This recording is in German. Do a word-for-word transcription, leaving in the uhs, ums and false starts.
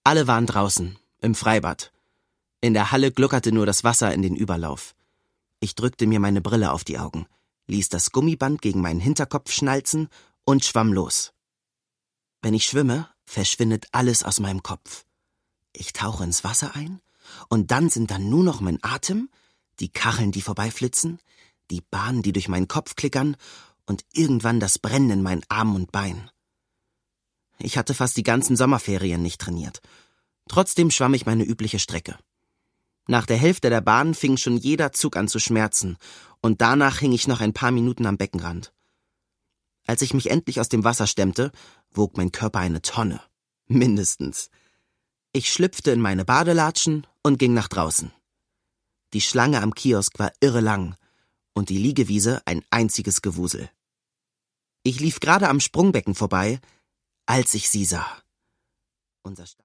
Alle waren draußen, im Freibad. In der Halle gluckerte nur das Wasser in den Überlauf. Ich drückte mir meine Brille auf die Augen, ließ das Gummiband gegen meinen Hinterkopf schnalzen und schwamm los. Wenn ich schwimme, verschwindet alles aus meinem Kopf. Ich tauche ins Wasser ein und dann sind da nur noch mein Atem, die Kacheln, die vorbeiflitzen, die Bahnen, die durch meinen Kopf klickern und irgendwann das Brennen in meinen Armen und Beinen. Ich hatte fast die ganzen Sommerferien nicht trainiert. Trotzdem schwamm ich meine übliche Strecke. Nach der Hälfte der Bahn fing schon jeder Zug an zu schmerzen und danach hing ich noch ein paar Minuten am Beckenrand. Als ich mich endlich aus dem Wasser stemmte, wog mein Körper eine Tonne. Mindestens. Ich schlüpfte in meine Badelatschen und ging nach draußen. Die Schlange am Kiosk war irre lang und die Liegewiese ein einziges Gewusel. Ich lief gerade am Sprungbecken vorbei, als ich sie sah. Unser